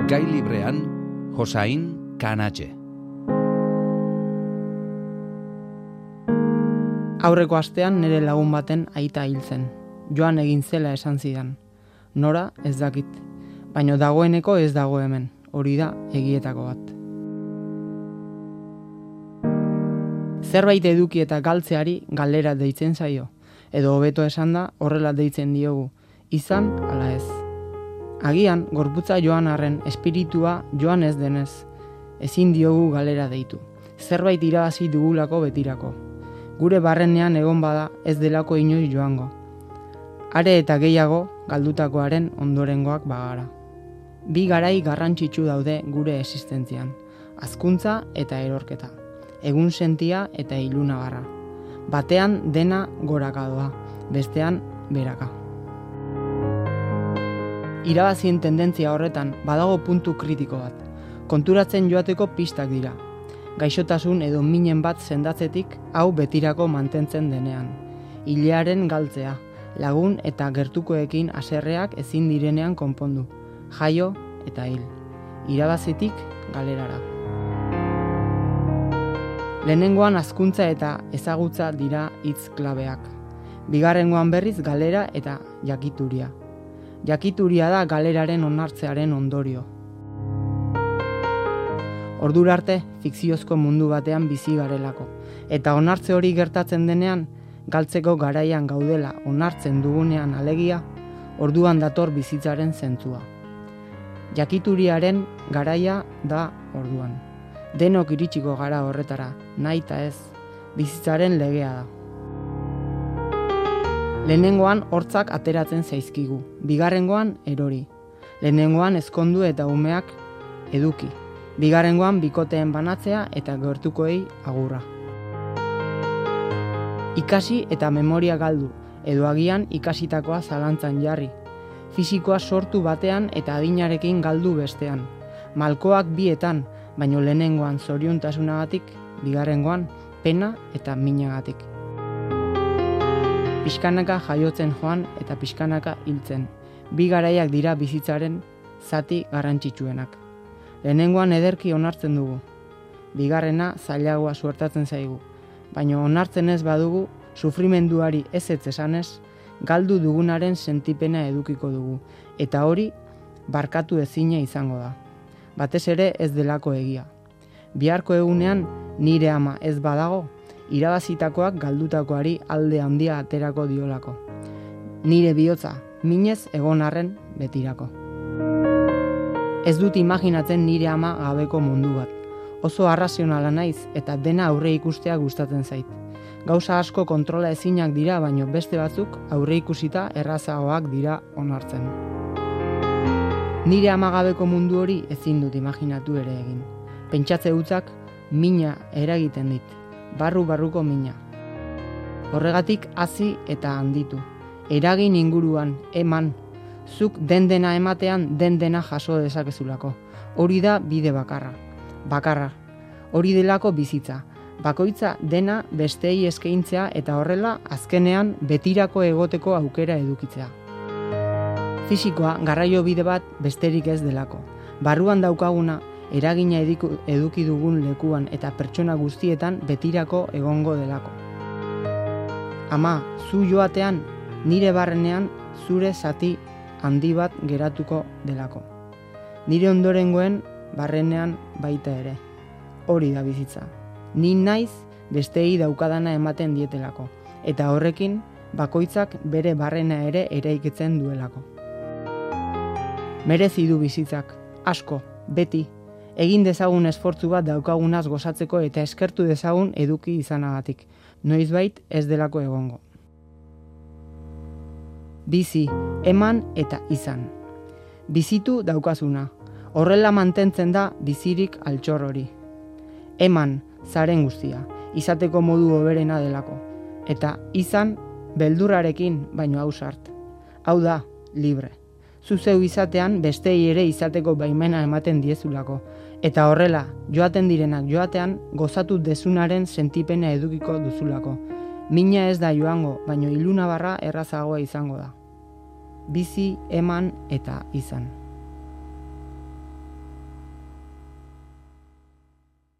Gai librean, Josain Kanatxe. Aurreko astean nire lagun baten aita hil zen. Joan egin zela esan zidan. Nora ez dakit, baino dagoeneko ez dago hemen. Hori da egietako bat. Zerbait eduki eta galtzeari galera deitzen zaio, edo hobeto esanda horrela deitzen diogu, izan ala ez. Agian gorputza joan arren espiritua joan ez denez, ezin diogu galera deitu. Zerbait irabazi dugulako betirako. Gure barrenean egon bada ez delako inoiz joango. Are eta gehiago galdutakoaren ondorengoak bagara. Bi garai garrantzitsu daude gure existentzian, hazkuntza eta erorketa, egun sentia eta ilunagarra. Batean dena goraka doa, bestean beraka. Irabazien tendentzia horretan badago puntu kritiko bat. Konturatzen joateko pistak dira. Gaixotasun edo minen bat sendatzetik hau betirako mantentzen denean. Ilearen galtzea, lagun eta gertukoekin haserreak ezin direnean konpondu. Jaio eta hil. Irabazitik galerara. Lehenengoan hazkuntza eta ezagutza dira hitz klabeak. Bigarrengoan berriz galera eta jakituria. Jakituria da galeraren onartzearen ondorio. Ordura arte fikziozko mundu batean bizi garelako. Eta onartze hori gertatzen denean, galtzeko garaian gaudela onartzen dugunean alegia, orduan dator bizitzaren zentzua. Jakituriaren garaia da orduan. Denok iritsiko gara horretara, nahi eta ez, bizitzaren legea da. Lehenengoan hortzak ateratzen zaizkigu, bigarrengoan erori. Lehenengoan ezkondu eta umeak eduki. Bigarrengoan bikoteen banatzea eta gertukoei agurra. Ikasi eta memoria galdu, edo agian ikasitakoa zalantzan jarri. Fisikoa sortu batean eta adinarekin galdu bestean. Malkoak bietan, baino lehenengoan zoriontasunagatik, bigarrengoan pena eta minagatik. Pixkanaka jaiotzen joan eta pixkanaka hiltzen. Bi garaiak dira bizitzaren zati garrantzitsuenak. Lehenengoan ederki onartzen dugu. Bigarrena zailagoa suertatzen zaigu. Baina onartzen ez badugu, sufrimenduari ezetz esanez, galdu dugunaren sentipena edukiko dugu. Eta hori, barkatu ezina izango da. Batez ere ez delako egia. Biharko egunean nire ama ez badago, irabazitakoak galdutakoari alde handia aterako diolako. Nire bihotza, minez egon arren betirako. Ez dut imaginatzen nire ama gabeko mundu bat. Oso arrazionala naiz eta dena aurre ikustea gustatzen zait. Gauza asko kontrola ezinak dira, baino beste batzuk aurre ikusita errazagoak dira onartzen. Nire ama gabeko mundu hori ezin dut imaginatu ere egin. Pentsatze hutzak mina eragiten dit. Barru-barruko mina. Horregatik hazi eta handitu. Eragin inguruan, eman. Zuk den-dena ematean den-dena jaso dezakezulako. Hori da bide bakarra. Bakarra. Hori delako bizitza. Bakoitza dena besteei eskaintzea eta horrela azkenean betirako egoteko aukera edukitzea. Fisikoa garraio bide bat besterik ez delako. Barruan daukaguna eragina eduki dugun lekuan eta pertsona guztietan betirako egongo delako. Ama, zu joatean, nire barrenean zure zati handi bat geratuko delako. Nire ondorengoen barrenean baita ere. Hori da bizitza. Ni naiz besteei daukadana ematen dietelako. Eta horrekin bakoitzak bere barrena ere eraikitzen duelako. Merezi du bizitzak, asko, beti. Egin dezagun esfortzu bat daukagunaz gozatzeko eta eskertu dezagun eduki izanagatik. Noizbait ez delako egongo. Bizi, eman eta izan. Bizitu daukazuna. Horrela mantentzen da bizirik altxor hori. Eman, zaren guztia, izateko modu hoberena delako. Eta izan, beldurrarekin, baino ausart. Hau da, libre. Zuzeu izatean bestei ere izateko baimena ematen diezulako. Eta horrela, joaten direnak joatean, gozatu dezunaren sentipena edukiko duzulako. Mina ez da joango, baino ilunabarra errazagoa izango da. Bizi, eman eta izan.